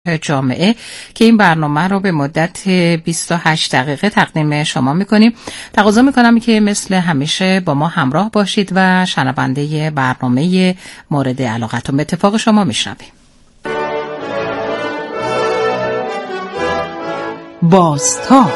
جامعه که این برنامه رو به مدت 28 دقیقه تقدیم شما میکنیم. تقاضا میکنم که مثل همیشه با ما همراه باشید و شنونده برنامه مورد علاقتون به اتفاق شما میشنویم. بازتاب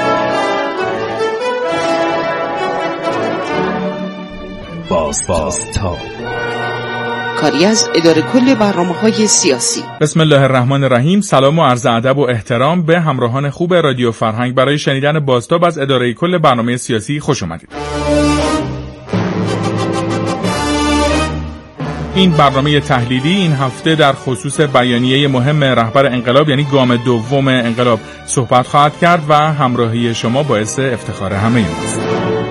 کاری از اداره کل برنامه‌های سیاسی. بسم الله الرحمن الرحیم. سلام و عرض ادب و احترام به همراهان خوب رادیو فرهنگ. برای شنیدن بازتاب از اداره کل برنامه سیاسی خوش اومدید. این برنامه تحلیلی این هفته در خصوص بیانیه مهم رهبر انقلاب یعنی گام دوم انقلاب صحبت خواهد کرد و همراهی شما باعث افتخار همه ماست.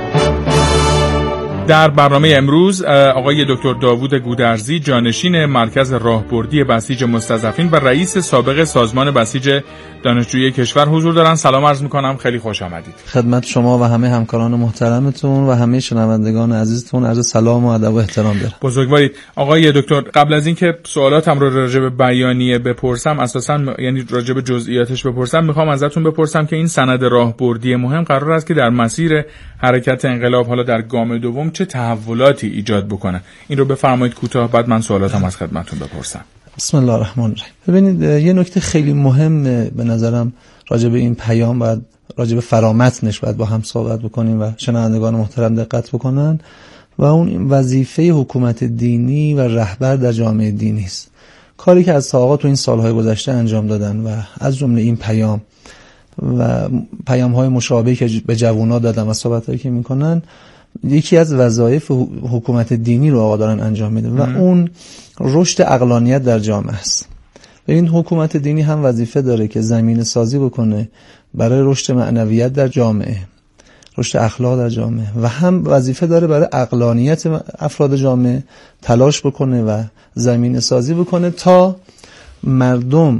در برنامه امروز آقای دکتر داوود گودرزی جانشین مرکز راهبردی بسیج مستضعفین و رئیس سابق سازمان بسیج دانشجویی کشور حضور دارن. سلام عرض میکنم، خیلی خوش آمدید. خدمت شما و همه همکاران محترمتون و همه شنوندگان عزیزتون عرض سلام و ادب و احترام دارم. بزرگوارید آقای دکتر. قبل از اینکه سوالاتم رو راجع به بیانیه بپرسم، اساسا یعنی راجع به جزئیاتش بپرسم، میخوام ازتون بپرسم که این سند راهبردی مهم قرار است که در مسیر حرکت انقلاب حالا در گام دوم چه تحولاتی ایجاد بکنه. این رو بفرمایید کوتاه، بعد من سوالاتم از خدمتتون بپرسم. بسم الله الرحمن الرحیم. ببینید یه نکته خیلی مهم به نظرم راجع به این پیام و راجع به فرامتنش باید با هم صحبت بکنیم و شنوندگان محترم دقت بکنن و اون وظیفه حکومت دینی و رهبر در جامعه دینی است. کاری که از آقا تو این سالهای گذشته انجام دادن و از جمله این پیام و پیام‌های مشابهی که به جوونا دادن و صحبتایی که میکنن، یکی از وظایف حکومت دینی رو آقا دارن انجام میدن و اون رشد عقلانیت در جامعه است. و این حکومت دینی هم وظیفه داره که زمینه سازی بکنه برای رشد معنویت در جامعه، رشد اخلاق در جامعه، و هم وظیفه داره برای عقلانیت افراد جامعه تلاش بکنه و زمینه سازی بکنه تا مردم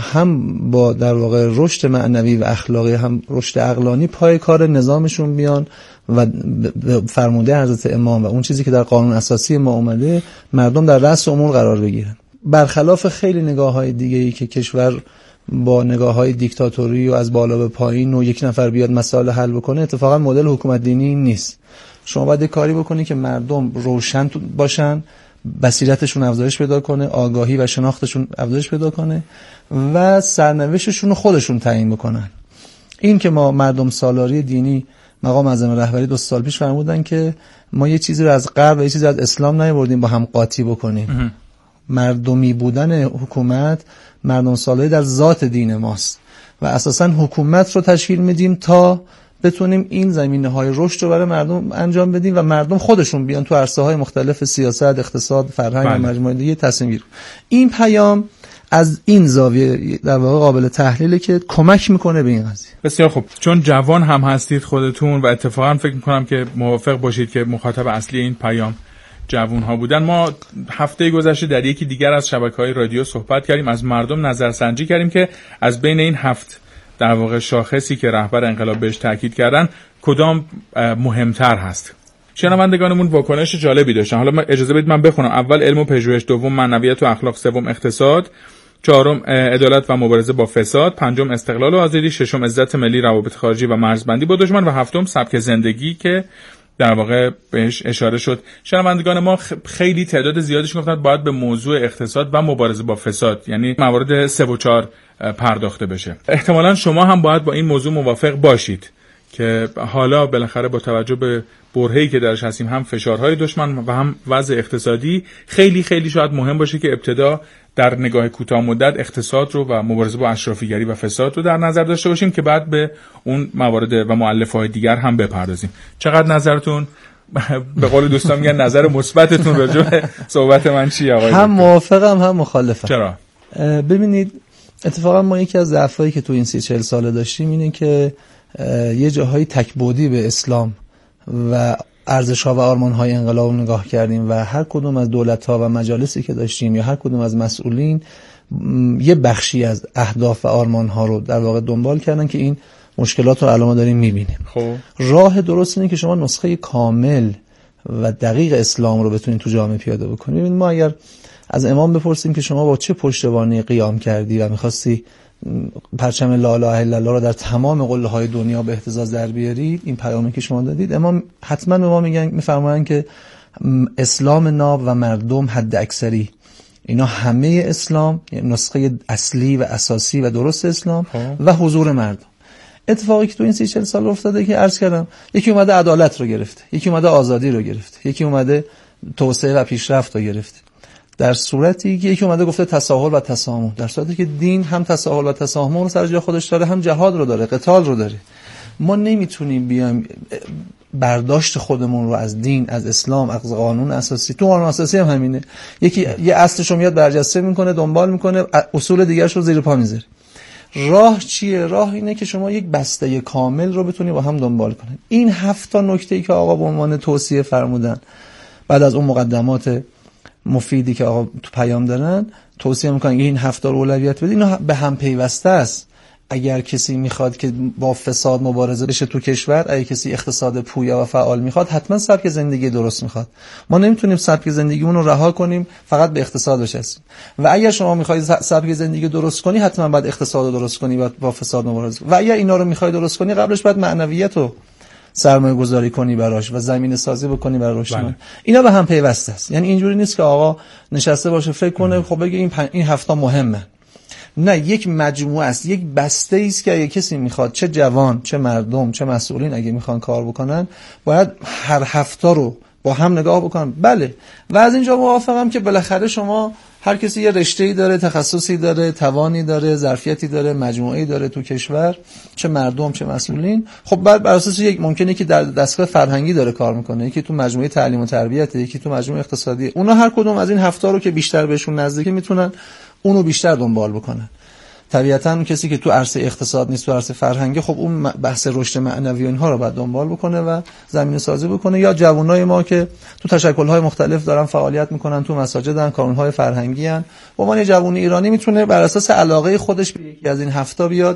هم با در واقع رشد معنوی و اخلاقی هم رشد عقلانی پای کار نظامشون بیان و فرموده حضرت امام و اون چیزی که در قانون اساسی ما اومده مردم در رأس امور قرار بگیرن. برخلاف خیلی نگاه‌های دیگه‌ای که کشور با نگاه‌های دیکتاتوری و از بالا به پایین و یک نفر بیاد مسائل حل بکنه، اتفاقا مدل حکومت دینی نیست. شما باید کاری بکنی که مردم روشن باشن، بصیرتشون افزایش پیدا کنه، آگاهی و شناختشون افزایش پیدا کنه و سرنوشتشون رو خودشون تعیین بکنن. این که ما مردم سالاری دینی مقام اعظم رهبری 2 سال پیش فرمودن که ما یه چیزی رو از غرب و یه چیزی رو از اسلام نیاوردیم با هم قاطی بکنیم. مردمی بودن حکومت، مردم سالاری در ذات دین ماست و اساساً حکومت رو تشکیل میدیم تا بتونیم این زمینه‌های رشد رو برای مردم انجام بدیم و مردم خودشون بیان تو عرصه‌های مختلف سیاست، اقتصاد، فرهنگ و مجموعه دیگه تصمیم گیری. این پیام از این زاویه در واقع قابل تحلیله که کمک میکنه به این قضیه. بسیار خوب. چون جوان هم هستید خودتون و اتفاقا فکر میکنم که موافق باشید که مخاطب اصلی این پیام جوان ها بودن. ما هفته گذشته در یکی دیگر از شبکه‌های رادیو صحبت کردیم، از مردم نظرسنجی کردیم که از بین این 7 در واقع شاخصی که رهبر انقلاب بهش تاکید کردن کدام مهمتر هست. شنوندگانمون واکنش جالبی داشتن. حالا اجازه بدید من بخونم. اول علم و پژوهش، دوم معنویت و اخلاق، سوم اقتصاد، چهارم عدالت و مبارزه با فساد، پنجم استقلال و آزادی، ششم عزت ملی، روابط خارجی و مرزبندی با دشمن و هفتم سبک زندگی که در واقع بهش اشاره شد. شنوندگان ما خیلی تعداد زیادیش گفتن باید به موضوع اقتصاد و مبارزه با فساد، یعنی موارد 3 و 4 پرداخته بشه. احتمالاً شما هم باید با این موضوع موافق باشید که حالا بالاخره با توجه به برهه‌ای که درش هستیم، هم فشارهای دشمن و هم وضع اقتصادی، خیلی خیلی شاید مهم باشه که ابتدا در نگاه کوتاه مدت اقتصاد رو و مبارزه با اشرافیگری و فساد رو در نظر داشته باشیم که بعد به اون موارد و مؤلفه‌های دیگر هم بپردازیم. چقدر نظرتون، به قول دوستان میگن نظر مثبتتون راجع به صحبت من چیه آقای؟ هم موافقم هم مخالفم. چرا؟ ببینید اتفاقا ما یکی از ضعفایی که تو این 30-40 ساله داشتیم اینه که یه جاهای تکبودی به اسلام و ارزش‌ها و آرمان‌های انقلاب نگاه کردیم و هر کدوم از دولت‌ها و مجالسی که داشتیم یا هر کدوم از مسئولین یه بخشی از اهداف و آرمان‌ها رو در واقع دنبال کردن که این مشکلات رو الان داریم می‌بینیم. خب راه درست اینه که شما نسخه کامل و دقیق اسلام رو بتونید تو جامعه پیاده بکنید. ببینید ما اگر از امام بپرسیم که شما با چه پشتوانه قیام کردی و می‌خواستی پرچم لا اله الا الله رو در تمام قله‌های دنیا به اهتزاز در بیارید، این پیامی که شما دادید. امام حتما به ما میفرمایند که اسلام ناب و مردم حد اکثری، اینا همه اسلام، نسخه اصلی و اساسی و درست اسلام و حضور مردم. اتفاقی که تو این 30-40 سال افتاده که عرض کردم، یکی اومده عدالت رو گرفته، یکی اومده آزادی رو گرفته، یکی اومده توسعه و پیشرفت رو گرفته، در صورتی که یکی اومده گفته تساهل و تسامح، در صورتی که دین هم تساهل و تسامح رو سر جای خودش داره، هم جهاد رو داره، قتال رو داره. ما نمیتونیم بیایم برداشت خودمون رو از دین، از اسلام، از قانون اساسی، تو قانون اساسی هم همینه، یکی یه اصلش رو میاد برجسته میکنه، دنبال میکنه، اصول دیگرش رو زیر پا میذاره. راه چیه؟ راه اینه که شما یک بسته کامل رو بتونی با هم دنبال کنید. این 7 نکته‌ای که آقا به عنوان توصیه فرمودن بعد از اون مقدمات مفیدی که آقا تو پیام دارن، توصیه میکنن که این 7 رو اولویت بدید. اینا به هم پیوسته است. اگر کسی میخواد که با فساد مبارزه بشه تو کشور، اگه کسی اقتصاد پویا و فعال میخواد، حتما سبک زندگی درست میخواد. ما نمیتونیم سبک زندگیمون رو رها کنیم فقط به اقتصاد بچسبیم. و اگر شما میخواید سبک زندگی درست کنی، حتما باید اقتصاد رو درست کنی و با فساد مبارزه. و اگر اینا رو میخواید درست کنی، قبلش باید معنویت رو سرمایه گذاری کنی براش و زمینه سازی بکنی برای رشد. اینا به هم پیوسته است. یعنی اینجوری نیست که آقا نشسته باشه فکر کنه خب بگه این 7 مهمه. نه، یک مجموعه است، یک بسته است که اگه کسی میخواد، چه جوان، چه مردم، چه مسئولین، اگه میخوان کار بکنن، باید هر 7 رو با هم نگاه بکنن. بله، و از اینجا موافقم که بالاخره شما هر کسی یه رشته‌ای داره، تخصصی داره، توانی داره، ظرفیتی داره، مجموعه‌ای داره تو کشور، چه مردم چه مسئولین. خب بعد بر اساس یک ممکنه که در دستگاه فرهنگی داره کار میکنه، یکی تو مجموعه تعلیم و تربیت، یکی تو مجموعه اقتصادی. اونا هر کدوم از این 7 رو که بیشتر بهشون نزدیکه میتونن اونو بیشتر دنبال بکنن. طبیعتاً اون کسی که تو عرصه اقتصاد نیست، تو عرصه فرهنگی، خب اون بحث رشد معنوی و اینها رو باید دنبال بکنه و زمینه سازی بکنه. یا جوانای ما که تو تشکل‌های مختلف دارن فعالیت میکنن، تو مساجدن، کارون‌های فرهنگی ان، با من یه جوان ایرانی میتونه بر اساس علاقه خودش به یکی از این 7 بیاد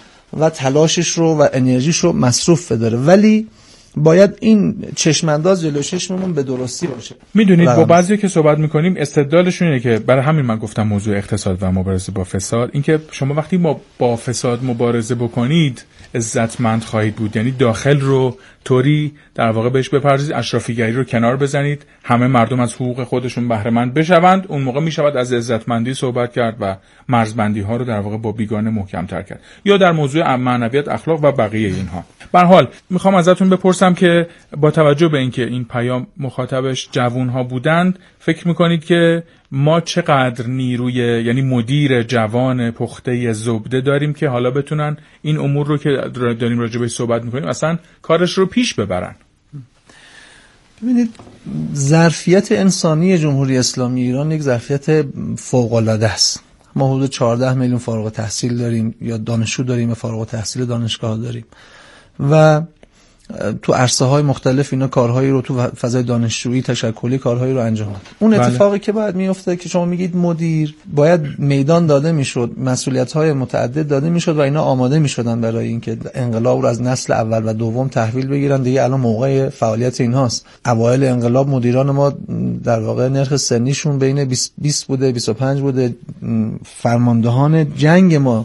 و تلاشش رو و انرژیش رو مصروف بداره، ولی باید این چشمانداز جلوی چشممون به درستی باشه. میدونید با بعضی که صحبت میکنیم استدلالشون اینه که برای همین من گفتم موضوع اقتصاد و مبارزه با فساد، اینکه شما وقتی با فساد مبارزه بکنید عزتمند خواهید بود، یعنی داخل رو طوری در واقع بهش بپردازید، اشرافیگری رو کنار بزنید، همه مردم از حقوق خودشون بهره مند بشوند، اون موقع میشود از عزتمندی صحبت کرد و مرزبندی ها رو در واقع با بیگانه محکم تر کرد. یا در موضوع معنویت، اخلاق و بقیه اینها. به هر حال میخوام ازتون بپرسم که با توجه به اینکه این پیام مخاطبش جوان‌ها بودند، فکر میکنید که ما چقدر نیروی، یعنی مدیر جوان پخته زبده داریم که حالا بتونن این امور رو که داریم راجع بهش صحبت میکنیم اصلا کارش رو پیش ببرن؟ ببینید، ظرفیت انسانی جمهوری اسلامی ایران یک ظرفیت فوق‌العاده است. ما حدود 14 میلیون فارغ التحصیل داریم یا دانشجو داریم و فارغ التحصیل دانشگاه داریم و تو عرصه‌های مختلف اینا کارهایی رو تو فضای دانشجویی تشکلی کارهایی رو انجام داد. اون اتفاقی که باید میفته که شما میگید مدیر، باید میدان داده میشد، مسئولیت‌های متعدد داده میشد و اینا آماده میشدن برای اینکه انقلاب رو از نسل اول و دوم تحویل بگیرن. دیگه الان موقع فعالیت اینهاست. اوایل انقلاب مدیران ما در واقع نرخ سنیشون بین 20 بوده، 25 بوده. فرماندهان جنگ ما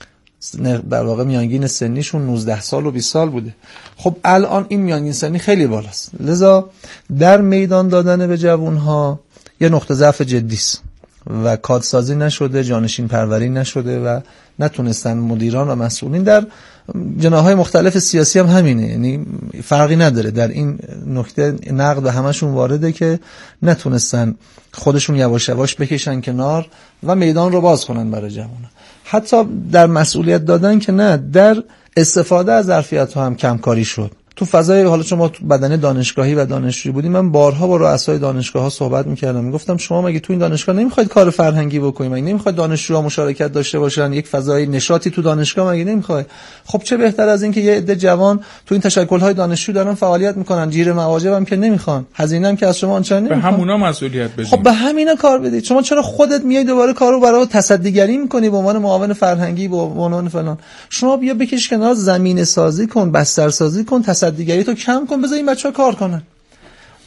در واقع میانگین سنیشون 19 سال و 20 سال بوده. خب الان این میانگین سنی خیلی بالاست، لذا در میدان دادن به جوانها یه نقطه ضعف جدی است و کادسازی نشده، جانشین پروری نشده و نتونستن مدیران و مسئولین در جناحهای مختلف سیاسی هم همینه، یعنی فرقی نداره در این نکته نقد به همشون وارده که نتونستن خودشون یواش یواش بکشن کنار و میدان رو باز کنن برای جوانها. حتی در مسئولیت دادن که نه، در استفاده از ظرفیت‌ها هم کمکاری شد. تو فضای، حالا شما تو بدنه دانشگاهی و دانشجویی بودیم، من بارها با رؤسای دانشگاه‌ها صحبت می‌کردم، میگفتم شما مگه تو این دانشگاه نمی‌خواید کار فرهنگی بکنید؟ مگه نمی‌خواید دانشجوها مشارکت داشته باشن، یک فضای نشاطی تو دانشگاه مگه نمی‌خواید؟ خب چه بهتر از این که یه عده جوان تو این تشکل‌های دانشجو دارن فعالیت می‌کنن، جیر مواجب هم که نمی‌خوان، هزینه هم که از شما آنچنان نمی‌خوان، به همونا مسئولیت بدید. خب به همینا کار بدید. شما چرا خودت میای دوباره کارو برای تصدیگری می‌کنی به عنوان معاون فرهنگی، به عنوان فلان؟ شما بیا بکش کنار، زمینه سازی کن، بستر سازی کن، تصدیگری تو کم کن، بذار این بچه‌ها کار کنن.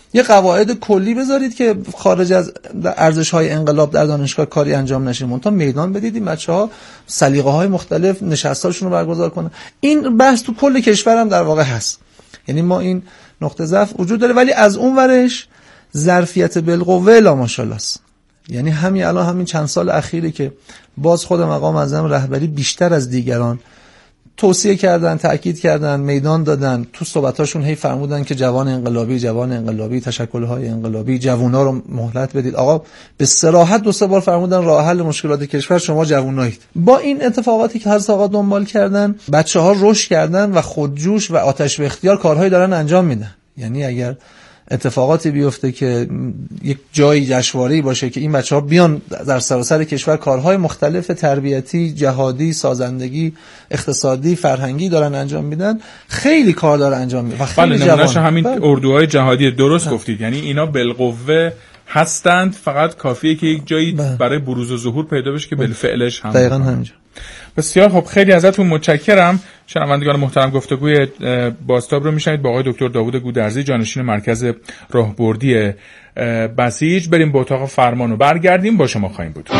یه قواعد کلی بذارید که خارج از ارزش‌های انقلاب در دانشگاه کاری انجام نشه، منتها میدان بدید این بچه‌ها سلیقه‌های مختلف نشستاشون رو برگزار کنن. این بحث تو کل کشورم در واقع هست. یعنی ما این نقطه ضعف وجود داره، ولی از اون ورش ظرفیت بالقوه لا ماشاءالله است. یعنی همین چند سال اخیری که باز خود مقام معظم رهبری بیشتر از دیگران توصیه کردن، تأکید کردن، میدان دادن، تو صحبتاشون هی فرمودن که جوان انقلابی، تشکل‌های انقلابی، جوونا رو مهلت بدید. آقا به صراحت 2-3 بار فرمودن راه حل مشکلات کشور شما جوونایید. با این اتفاقاتی که حضرت آقا دنبال کردن، بچه‌ها رشد کردن و خودجوش و آتش به اختیار کارهایی دارن انجام میدن. یعنی اگر اتفاقاتی بیفته که یک جایی جشنواره‌ای باشه که این بچه‌ها بیان در سراسر کشور کارهای مختلف تربیتی، جهادی، سازندگی، اقتصادی، فرهنگی دارن انجام میدن، خیلی کار داره انجام میدن. بله، نمونه‌اش همین اردوهای جهادی درست گفتید. یعنی اینا بالقوه هستند، فقط کافیه که یک جایی برای بروز و ظهور پیدا بشه که بالفعلش هم دقیقاً همینجا. بسیار خب، خیلی ازتون متشکرم. شنوندگان محترم، گفتگوی بازتاب رو میشنید با آقای دکتر داوود گودرزی، جانشین مرکز راهبردی بسیج. بریم به اتاق فرمان و برگردیم با شما خواهیم بود.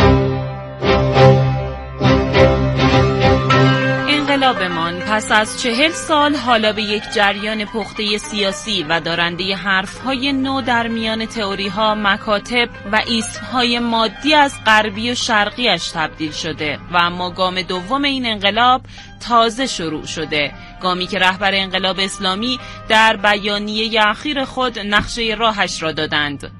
انقلابمان پس از 40 سال حالا به یک جریان پخته سیاسی و دارنده حرفهای نو در میان تئوری‌ها، مکاتب و ایسم‌های مادی از غربی و شرقیش تبدیل شده و اما گام دوم این انقلاب تازه شروع شده، گامی که رهبر انقلاب اسلامی در بیانیه اخیر خود نقشه راهش را دادند.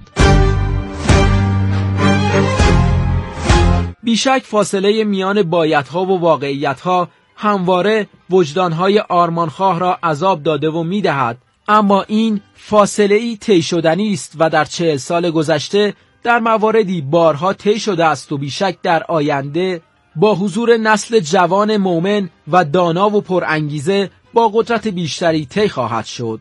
بیشک فاصله میان بایدها و واقعیتها همواره وجدانهای آرمانخواه را عذاب داده و میدهد، اما این فاصله‌ای طی شدنی است و در 40 سال گذشته در مواردی بارها طی شده است و بیشک در آینده با حضور نسل جوان مومن و دانا و پرانگیزه با قدرت بیشتری طی خواهد شد.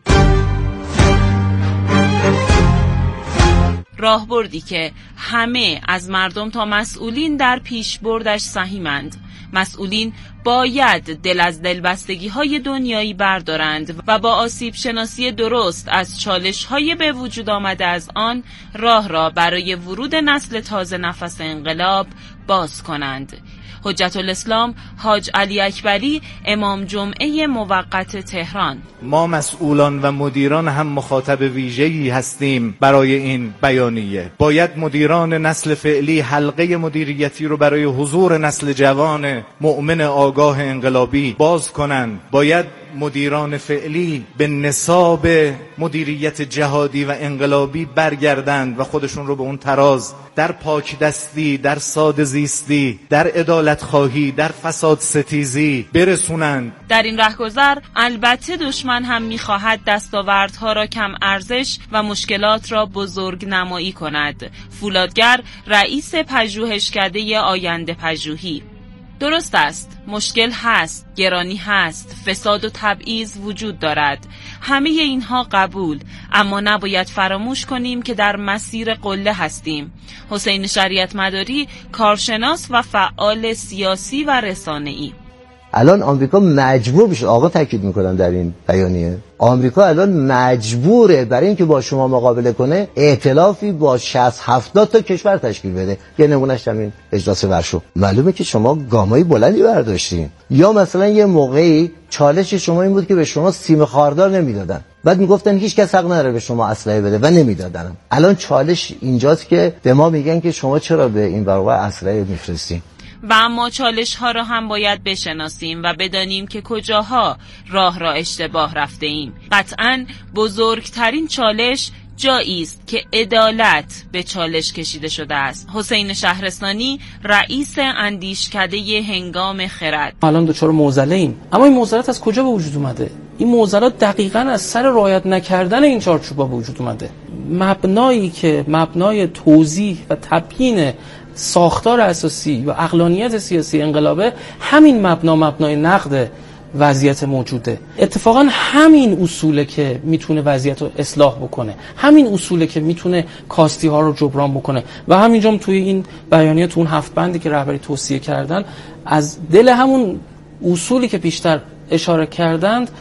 راهبردی که همه از مردم تا مسئولین در پیشبردش سهیمند. مسئولین باید دل از دلبستگی‌های دنیایی بردارند و با آسیب شناسی درست از چالش‌های به وجود آمده از آن راه را برای ورود نسل تازه نفس انقلاب باز کنند. حجت الاسلام حاج علی اکبری، امام جمعه موقت تهران: ما مسئولان و مدیران هم مخاطب ویژه‌ای هستیم برای این بیانیه. باید مدیران نسل فعلی حلقه مدیریتی رو برای حضور نسل جوان مؤمن آگاه انقلابی باز کنند. باید مدیران فعلی به نصاب مدیریت جهادی و انقلابی برگردند و خودشون رو به اون تراز در پاک دستی، در ساده زیستی، در عدالت خواهی، در فساد ستیزی برسونند. در این رهگذر البته دشمن هم می‌خواهد دستاوردها را کم ارزش و مشکلات را بزرگ نمایی کند. فولادگر رئیس پژوهشکده آینده پژوهی: درست است، مشکل هست، گرانی هست، فساد و تبعیض وجود دارد، همه اینها قبول، اما نباید فراموش کنیم که در مسیر قله هستیم. حسین شریعت مداری، کارشناس و فعال سیاسی و رسانه‌ای: الان آمریکا مجبور میشه، آقا تاکید میکنم در این بیانیه، آمریکا الان مجبوره برای اینکه با شما مقابله کنه ائتلافی با 60-70 تا کشور تشکیل بده. یه نمونهش همین اجلاس ورشو. معلومه که شما گامای بلندی برداشتین. یا مثلا یه موقعی چالش شما این بود که به شما سیم خاردار نمیدادن، بعد میگفتن هیچ کس حق نداره به شما اسلحه بده و نمیدادن. الان چالش اینجاست که به ما میگن که شما چرا به این واقع اسلحه میفرستین. و اما چالش ها را هم باید بشناسیم و بدانیم که کجاها راه را اشتباه رفته ایم. قطعاً بزرگترین چالش جایی است که عدالت به چالش کشیده شده است. حسین شهرستانی، رئیس اندیشکده هنگام خرد: الان دچار معضله ایم، اما این معضلات از کجا به وجود اومده؟ این معضلات دقیقاً از سر رعایت نکردن این چارچوبا به وجود اومده. مبنایی که مبنای توضیح و تبیین ساختار اساسی و عقلانیت سیاسی انقلابه، همین مبنای نقد وضعیت موجوده. اتفاقا همین اصوله که میتونه وضعیت رو اصلاح بکنه، همین اصوله که میتونه کاستی ها رو جبران بکنه و همینجا توی این بیانیه، تو اون 7 بندی که رهبری توصیه کردن، از دل همون اصولی که پیشتر اشاره کردند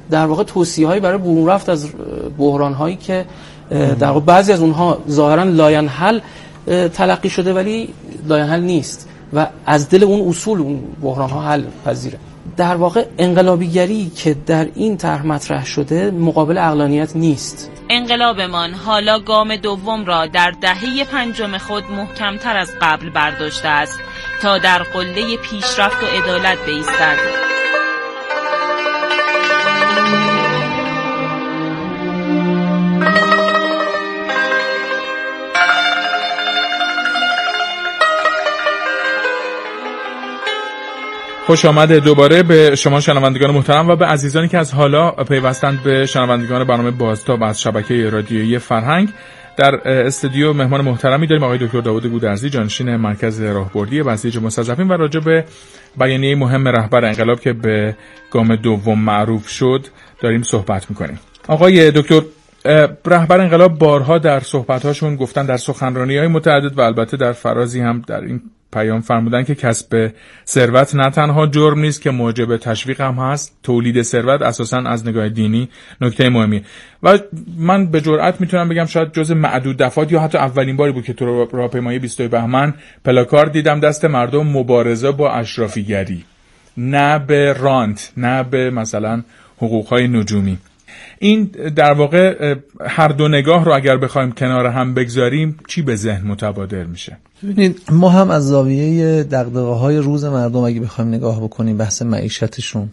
در واقع توصیه‌هایی برای برون رفت از بحران‌هایی که در واقع بعضی از اونها ظاهراً لاینحل تلقی شده ولی لاینحل نیست و از دل اون اصول اون بحران‌ها حل پذیره. در واقع انقلابیگری که در این طرح مطرح شده مقابل عقلانیت نیست. انقلابمان حالا گام دوم را در دهه پنجم خود محکمتر از قبل برداشته است تا در قله پیشرفت و عدالت بایستد. خوش آمده دوباره به شما شنوندگان محترم و به عزیزانی که از حالا پیوستند به شنوندگان برنامه بازتاب از شبکه رادیویی فرهنگ. در استودیو مهمان محترمی داریم آقای دکتر داوود گودرزی، جانشین مرکز راهبردی بسیج مستضعفین و راجع به بیانیه مهم رهبر انقلاب که به گام دوم معروف شد داریم صحبت می‌کنیم. آقای دکتر، رهبر انقلاب بارها در صحبت‌هاشون گفتن، در سخنرانی‌های متعدد و البته در فرازی هم در این پیام فرمودن که کسب ثروت نه تنها جرم نیست که موجب تشویق هم هست، تولید ثروت اساساً از نگاه دینی نکته مهمی. و من به جرئت میتونم بگم شاید جز معدود دفعات یا حتی اولین باری بود که تو راهپیمایی 20 بهمن پلاکارد دیدم دست مردم مبارزه با اشرافیگری، نه به رانت، نه به مثلا حقوق‌های نجومی. این در واقع هر دو نگاه رو اگر بخوایم کنار هم بگذاریم چی به ذهن متبادر میشه؟ ببینید، ما هم از زاویه دغدغه‌های روز مردم اگه بخوایم نگاه بکنیم، بحث معیشتشون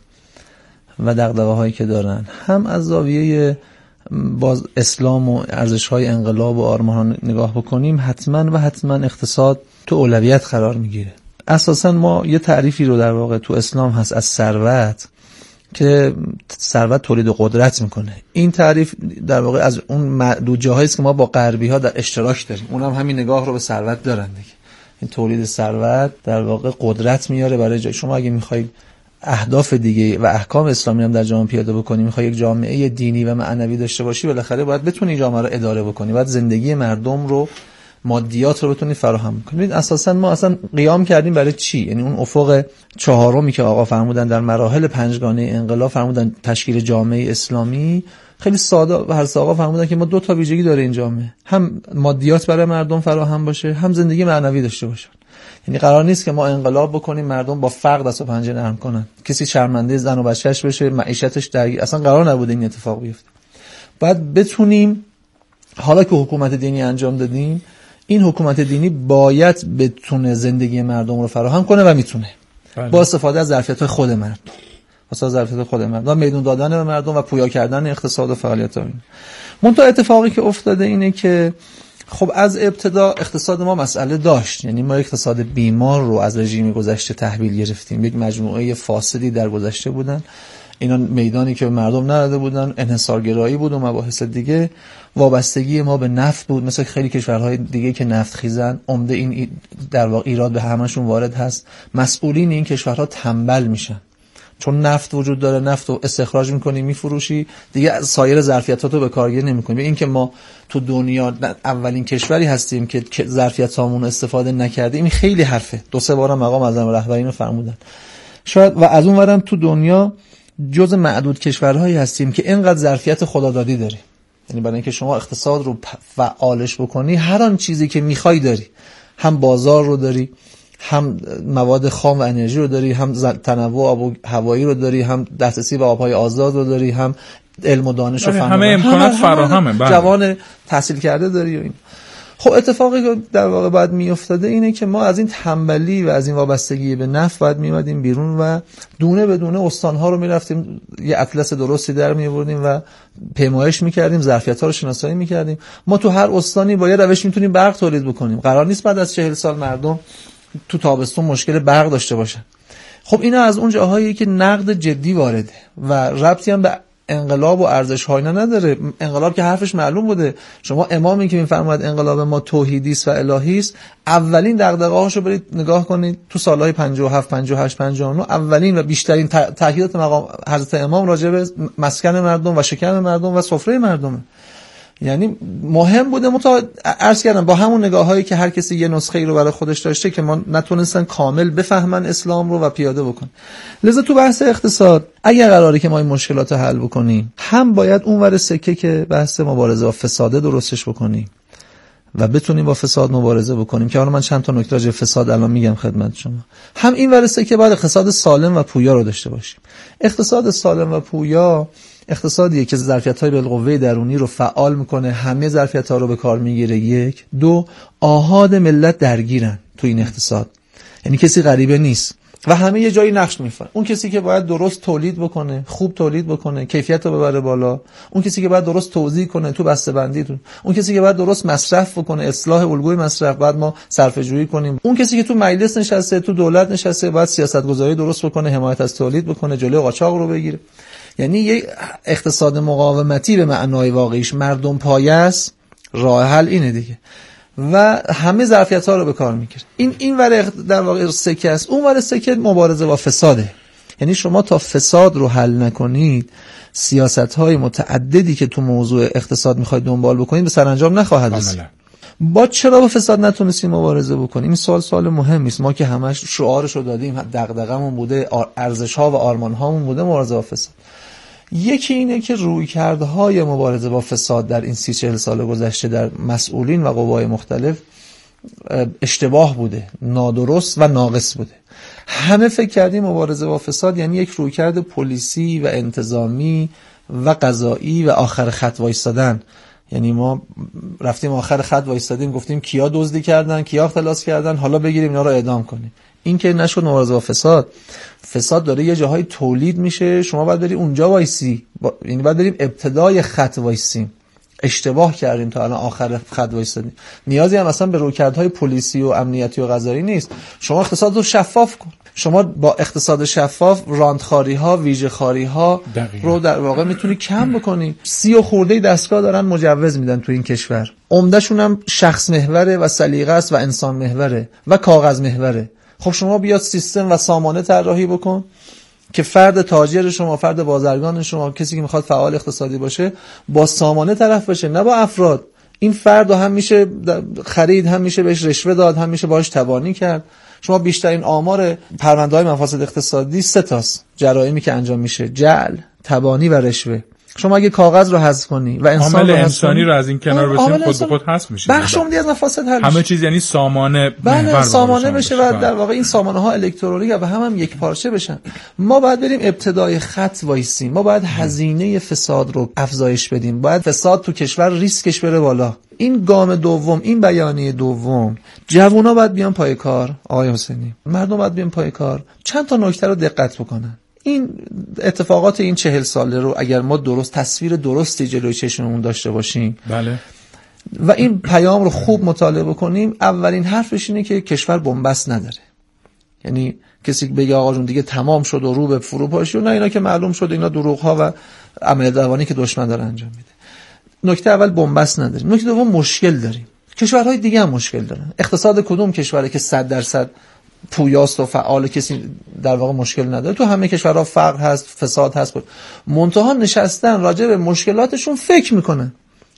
و دغدغه‌هایی که دارن، هم از زاویه باز اسلام و ارزش‌های انقلاب و آرمان‌ها نگاه بکنیم، حتما اقتصاد تو اولویت قرار میگیره. اساساً ما یه تعریفی رو در واقع تو اسلام هست از ثروت که ثروت تولید قدرت میکنه. این تعریف در واقع از اون معدود جاهایی است که ما با غربی ها در اشتراک داریم. اونم همین نگاه رو به ثروت دارن دیگه. این تولید ثروت در واقع قدرت میاره برای جای شما. اگه میخواید اهداف دیگه و احکام اسلامی هم در جامعه پیاده بکنی، میخوای یک جامعه دینی و معنوی داشته باشی، بالاخره باید بتونی جامعه رو اداره بکنی، باید زندگی مردم رو، مادیات رو بتونی فراهم کنید. اساسا ما اصلا قیام کردیم برای چی؟ یعنی اون افق چهارمی که آقا فرمودن در مراحل پنجگانه انقلاب، فرمودن تشکیل جامعه اسلامی، خیلی ساده و هر آقا فرمودن که ما دو تا ویژگی داره این جامعه، هم مادیات برای مردم فراهم باشه، هم زندگی معنوی داشته باشه. یعنی قرار نیست که ما انقلاب بکنیم مردم با فقر دست و پنجه نرم کنن، کسی شرمنده زن و بچه‌اش بشه، معیشتش درگیر، اصلا قرار نبوده این اتفاق بیفته. باید بتونیم، حالا که حکومت دینی انجام دادیم، این حکومت دینی باید بتونه زندگی مردم رو فراهم کنه و میتونه با استفاده از ظرفیت خود مردم، میدون دادن به مردم و پویا کردن اقتصاد و فعالیت‌ها. منتها اتفاقی که افتاده اینه که خب از ابتدا اقتصاد ما مسئله داشت. یعنی ما اقتصاد بیمار رو از رژیم گذشته تحویل گرفتیم، یک مجموعه فاسدی در گذشته بودن، اینا میدانی که به مردم نداده بودن، انحصارگرایی بود و مباحث دیگه، وابستگی ما به نفت بود، مثل خیلی کشورهای دیگه که نفت خیزن. عمده این در واقع ایراد به همشون وارد هست، مسئولین این کشورها تنبل میشن چون نفت وجود داره، نفت رو استخراج میکنی میفروشی دیگه، سایر ظرفیتاتو به کارگیری نمیکنی. این که ما تو دنیا اولین کشوری هستیم که ظرفیتامون استفاده نکردیم، این خیلی حرفه. 2-3 بار مقام اعظم رهبری اینو فرمودن. شاید و از اون ورم تو دنیا جز معدود کشورهایی هستیم که اینقدر ظرفیت خدادادی داریم. یعنی برای اینکه شما اقتصاد رو فعالش بکنی، هر آن چیزی که میخوای داری، هم بازار رو داری، هم مواد خام و انرژی رو داری، هم تنوع آب و هوایی رو داری، هم دسترسی به آبهای آزاد رو داری، هم علم و دانش و فن، همه امکانات فراهمه، جوان تحصیل کرده داری و این. خب اتفاقی که در واقع باید میافتاده اینه که ما از این تنبلی و از این وابستگی به نفت باید میومدیم بیرون و دونه به دونه استانها رو میرفتیم، یه اطلس درستی در میآوردیم و پیمایش میکردیم، ظرفیت‌ها رو شناسایی میکردیم. ما تو هر استانی با یه روش میتونیم برق تولید بکنیم. قرار نیست بعد از 40 سال مردم تو تابستون مشکل برق داشته باشن. خب اینا از اون جاهایی که نقد جدی وارده و ربطی هم به انقلاب و ارزش‌های نداره. انقلاب که حرفش معلوم بوده. شما امامی که می‌فرماید انقلاب ما توحیدی است و الهی است، اولین دغدغه‌هاشو برید نگاه کنید تو سال‌های 57 58 59 اولین و بیشترین تاکیدات مقام حضرت امام راجع به مسکن مردم و شکم مردم و سفره مردمه. یعنی مهم بوده عرض کردم با همون نگاهایی که هر کسی یه نسخه ای رو برای خودش داشته که ما نتونستن کامل بفهمن اسلام رو و پیاده بکن. لذا تو بحث اقتصاد اگر قراره که ما این مشکلات رو حل بکنیم، هم باید اونور سکه که بحث مبارزه با فساد درستش بکنیم و بتونیم با فساد مبارزه بکنیم که حالا من چند تا نکته راجع به فساد الان میگم خدمت شما. هم این ور سکه باید اقتصاد سالم و پویا رو داشته باشیم. اقتصاد سالم و پویا اقتصادیه که ظرفیت‌های بالقوه درونی رو فعال میکنه، همه ظرفیت‌ها رو به کار میگیره. 1 2 آحاد ملت درگیرن تو این اقتصاد، یعنی کسی غریبه نیست و همه یه جایی نقش میفرن. اون کسی که باید درست تولید بکنه، خوب تولید بکنه، کیفیت رو ببره بالا، اون کسی که باید درست توزیع کنه تو بسته‌بندی، اون کسی که باید درست مصرف بکنه، اصلاح الگوی مصرف، بعد ما صرفه‌جویی کنیم، اون کسی که تو مجلس نشسته، تو دولت نشسته، باید سیاست‌گذاری درست بکنه، حمایت از تولید بکنه، جلوی قاچاق رو بگیره. یعنی یک اقتصاد مقاومتی به معنای واقعیش، مردم پایه است، راه حل اینه دیگه و همه ظرفیت‌ها رو به کار میگیره. این ور در واقع سکه است. اون ور سکه مبارزه با فساده. یعنی شما تا فساد رو حل نکنید، سیاست‌های متعددی که تو موضوع اقتصاد می‌خواید دنبال بکنید به سرانجام نخواهد رسید. با چرا با فساد نتونستیم مبارزه بکنیم؟ این سوال مهمی است. ما که همش شعارشو دادیم، دغدغه‌مون بوده، ارزش‌ها و آرمان‌هامون بوده مبارزه با فساد. یکی اینه که رویکردهای مبارزه با فساد در این 30-40 سال گذشته در مسئولین و قوای مختلف اشتباه بوده، نادرست و ناقص بوده. همه فکر کردیم مبارزه با فساد یعنی یک رویکرد پلیسی و انتظامی و قضایی و آخر خط وایستادن. یعنی ما رفتیم آخر خط وایستادیم، گفتیم کیا دزدی کردن، کیا اختلاس کردن، حالا بگیریم اینا رو اعدام کنیم. این که نشد مبارزه با فساد. فساد داره یه جاهای تولید میشه، شما باید بری اونجا وایسی، یعنی باید بریم ابتدای خط وایسیم. اشتباه کردیم تا الان آخر خط وایسادیم. نیازی هم اصلا به رویکردهای پلیسی و امنیتی و قضایی نیست. شما اقتصاد رو شفاف کن. شما با اقتصاد شفاف راندخاری‌ها، ویژه‌خواری‌ها رو در واقع میتونی کم بکنی. 30 خورده دستگاه دارن مجوز میدن تو این کشور. عمده‌شون هم شخص محوره و سلیقه است و انسان محوره و کاغذ محوره. خب شما بیاد سیستم و سامانه طراحی بکن که فرد تاجر شما، فرد بازرگان شما، کسی که میخواد فعال اقتصادی باشه با سامانه طرف بشه، نه با افراد. این فرد هم میشه خرید، هم میشه بهش رشوه داد، هم میشه باهاش تبانی کرد. شما بیشترین آمار پرونده‌های مفاسد اقتصادی 3 تاست جرائمی که انجام میشه: جعل، تبانی و رشوه. شما اگه کاغذ رو حذف کنی و عامل انسانی رو از این کنار بسیم، خود به خود حذف میشه. بخش عمدی از مفاسد حل همه چیز یعنی سامانه محور سامانه بشه و در واقع این سامانه ها الکترونیک و هم یک پارچه بشن. ما باید بریم ابتدای خط وایسیم. ما باید هزینه فساد رو افزایش بدیم. باید فساد تو کشور ریسکش بره بالا. این گام دوم، این بیانیه دوم، جوونا باید بیان پای کار. آقای حسینی، مردم باید بیان پای کار. چند تا نکته رو دقت بکنن. این اتفاقات این 40 ساله رو اگر ما درست تصویر درستی جلوی چشممون داشته باشیم، بله، و این پیام رو خوب مطالعه بکنیم، اولین حرفش اینه که کشور بنبست نداره. یعنی کسی بگه آقا جون دیگه تمام شد و رو به فروپاشی، و نه، اینا که معلوم شد اینا دروغ ها و عمل دوانی که دشمن داره انجام میده. نکته اول بنبست نداریم. نکته دوم مشکل داریم. کشورهای دیگه هم مشکل دارن. اقتصاد کدوم کشوره که 100% پویاست و فعال، کسی در واقع مشکل نداره؟ تو همه کشورها فقر هست، فساد هست. منتها نشستن راجع به مشکلاتشون فکر میکنن،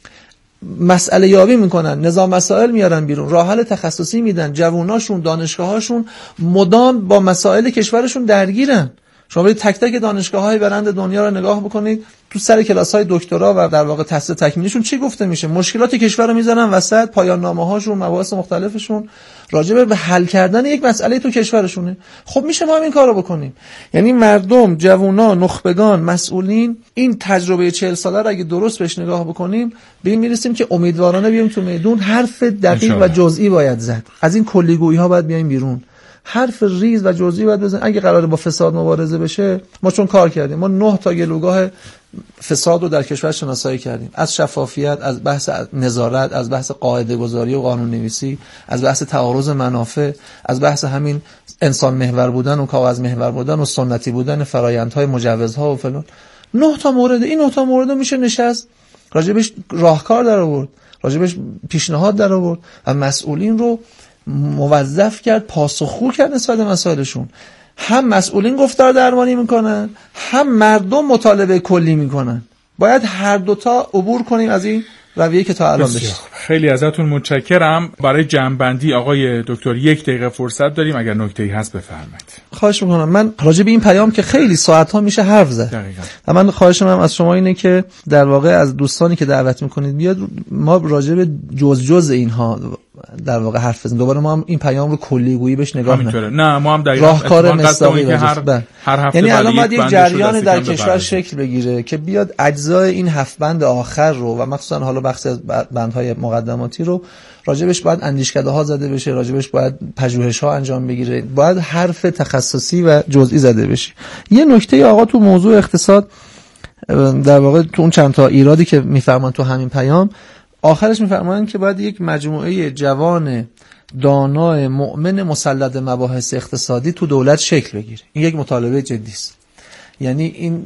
مسئله یابی میکنن، نظام مسائل میارن بیرون، راه حل تخصصی میدن. جووناشون، دانشگاهاشون مدام با مسائل کشورشون درگیرن. شما برید تک تک دانشگاه‌های برند دنیا رو نگاه بکنید، تو سر کلاس‌های دکترا و در واقع تحصیل تکمیلیشون چی گفته میشه؟ مشکلات کشور رو میذارن وسط، پایان نامه‌هاشون، مباحث مختلفشون راجع به حل کردن یک مسئله تو کشورشونه. خب میشه ما هم این کارو بکنیم. یعنی مردم، جوونا، نخبگان، مسئولین، این تجربه 40 ساله رو اگه درست بهش نگاه بکنیم، به این میرسیم که امیدوارانه بیایم تو میدون. حرف دقیق و جزئی باید زد. از این کلیگویی‌ها باید بیایم بیرون. حرف ریز و جزئی باید بزنیم. اگه قراره با فساد مبارزه بشه، ما چون کار کردیم، ما 9 تا گلوگاه فساد رو در کشور شناسایی کردیم. از شفافیت، از بحث نظارت، از بحث قاعده گذاری و قانون نویسی، از بحث تعارض منافع، از بحث همین انسان محور بودن و کاغذ محور بودن و سنتی بودن فرآیندهای مجوزها و فلان. 9 تا مورد. این 9 تا مورد میشه نشست راجبش راهکار در آورد، راجبش پیشنهاد در آورد و مسئولین رو موظف کرد، پاسخگو کرد نسبت به مسائلشون. هم مسئولین گفتار درمانی میکنن، هم مردم مطالبه کلی میکنن. باید هر دوتا عبور کنیم از این رویه‌ای که تا الان داشتیم. خیلی ازتون متشکرم. برای جمع‌بندی آقای دکتر 1 دقیقه فرصت داریم، اگر نکته‌ای هست بفرمایید. خواهش می‌کنم. من راجع به این پیام که خیلی ساعت‌ها میشه حرف زد. دقیقاً. من خواهش می‌کنم از شما اینه که در واقع از دوستانی که دعوت می‌کنید بیاد ما راجع به جزء اینها در واقع حرف بزنیم. دوباره ما هم این پیام رو کلی‌گویی بهش نگاه نکنیم. نه ما هم دقیقاً راهکار مصداقی که هر هفته یعنی الان باید یک جریان در کشور شکل بگیره که بیاد اجزای این 7 بند آخر رو و مخصوصا حالا بخش از بندهای مقدماتی رو راجبش باید اندیشکده‌ها زده بشه، راجبش باید پژوهش‌ها انجام بگیره، باید حرف تخصصی و جزئی زده بشه. یه نکته آقا تو موضوع اقتصاد در واقع تو اون چند تا ایرادی که میفرمان تو همین پیام آخرش میفرمان که باید یک مجموعه جوان دانا مؤمن مسلط به مباحث اقتصادی تو دولت شکل بگیره. این یک مطالبه جدی است. یعنی این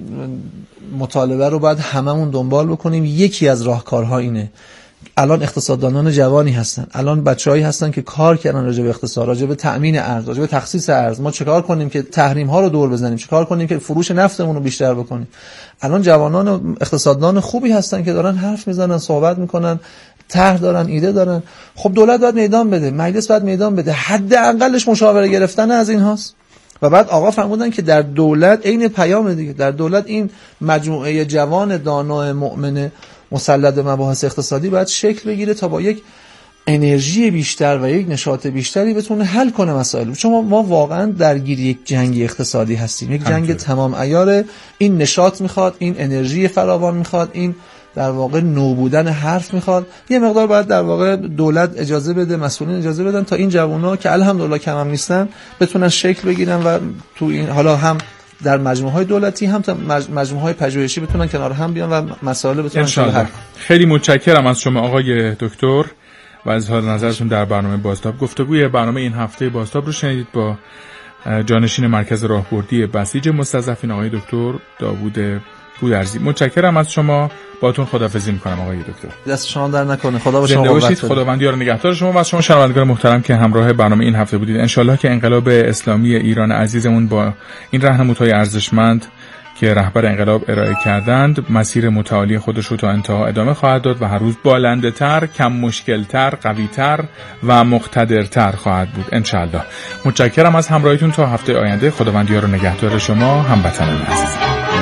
مطالبه رو باید هممون دنبال بکنیم. یکی از راهکارها اینه. الان اقتصاددانان جوانی هستن، الان بچه‌هایی هستن که کار کردن راجع به اقتصاد، راجع به تأمین ارز، راجع به تخصیص ارز. ما چیکار کنیم که تحریم ها رو دور بزنیم؟ چیکار کنیم که فروش نفتمون رو بیشتر بکنیم؟ الان جوانان اقتصاددان خوبی هستن که دارن حرف میزنن، صحبت میکنن، طرح دارن، ایده دارن. خب دولت باید میدان بده، مجلس باید میدان بده، حداقلش مشاوره گرفتن از این هاست. و بعد آقا فرمودن که در دولت عین پیام دیگه، در دولت این مجموعه جوان دانا مؤمن مسلط به مباحث اقتصادی باید شکل بگیره تا با یک انرژی بیشتر و یک نشاط بیشتری بتونه حل کنه مسائل. چون ما واقعا درگیر یک جنگ اقتصادی هستیم، یک جنگ تمام عیار. این نشاط میخواد، این انرژی فراوان میخواد، این در واقع نو بودن حرف میخواد. یه مقدار باید در واقع دولت اجازه بده، مسئولین اجازه بدن تا این جوونا که الحمدلله کم هم نیستن بتونن شکل بگیرن و تو این حالا هم در مجموعه‌های دولتی هم تا مجموعه‌های پژوهشی بتونن کنار هم بیان و مسائل بتونن حل کنن. خیلی متشکرم از شما آقای دکتر و از اظهار نظرتون در برنامه بازتاب. گفتگوی برنامه این هفته بازتاب رو شنیدید با جانشین مرکز راهبردی بسیج مستضعفین آقای دکتر داوود گودرزی. متشکرم از شما. باهاتون خداحافظی می‌کنم آقای دکتر. دست شما در نکنه. خدا با شما باشید. خداوند یار نگهدار شما و از شما شنوندگان محترم که همراه برنامه این هفته بودید. ان شاءالله که انقلاب اسلامی ایران عزیزمون با این راهنمودهای ارزشمند که رهبر انقلاب ارائه کردند مسیر متعالی خودش رو تا انتها ادامه خواهد داد و هر روز بالنده‌تر، کم مشکل‌تر، قوی‌تر و مقتدرتر خواهد بود ان شاءالله. متشکرم از همراهیتون تا هفته آینده. خداوند یار نگهدار شما هموطنان عزیز.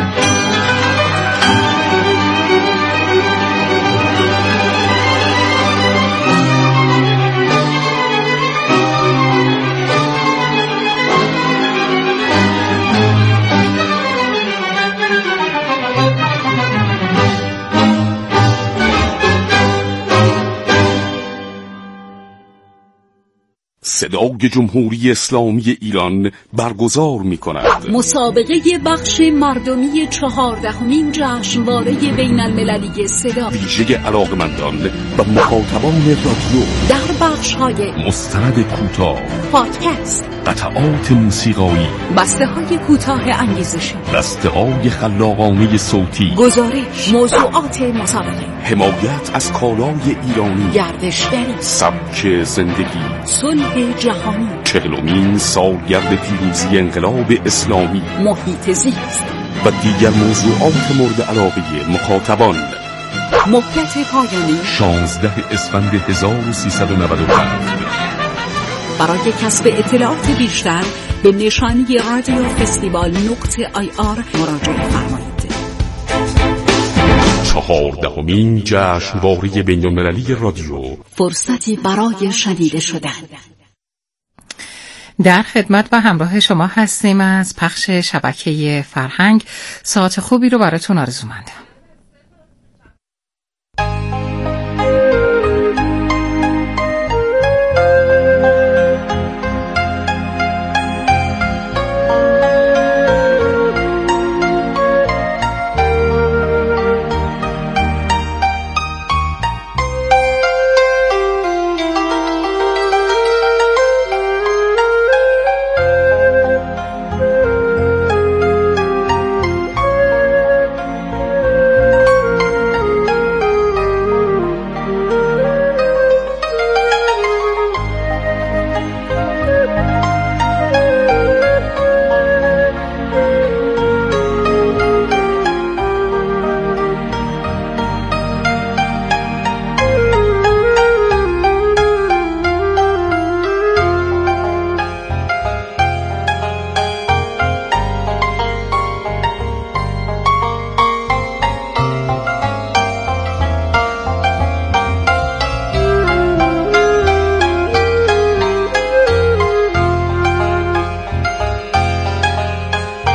صدای جمهوری اسلامی ایران برگزار می‌کند مسابقه بخش مردمی 14مین جشنواره بین المللی صدا ویژه علاقمندان و مخاطبان رادیو در بخش‌های مستند کوتاه، پادکست، قطعات موسیقایی، بسته‌های کوتاه انگیزشی، بسته‌های خلاقانه صوتی، گزارش، موضوعات مسابقه، حمایت از کالای ایرانی، گردشگری، سبک زندگی، صلح جهانی، 40مین سالگرد پیروزی انقلاب اسلامی، محیط زیست و دیگر موضوعات مورد علاقه مخاطبان. مهلت پایانی 16 اسفند 1395. برای کسب اطلاعات بیشتر به نشانی radiofestival.ir مراجعه فرمایید. 14مین جشنواره بین‌المللی رادیو، فرصتی برای شنیده شدن. در خدمت و همراه شما هستیم از پخش شبکه فرهنگ. ساعت خوبی رو براتون آرزومندم.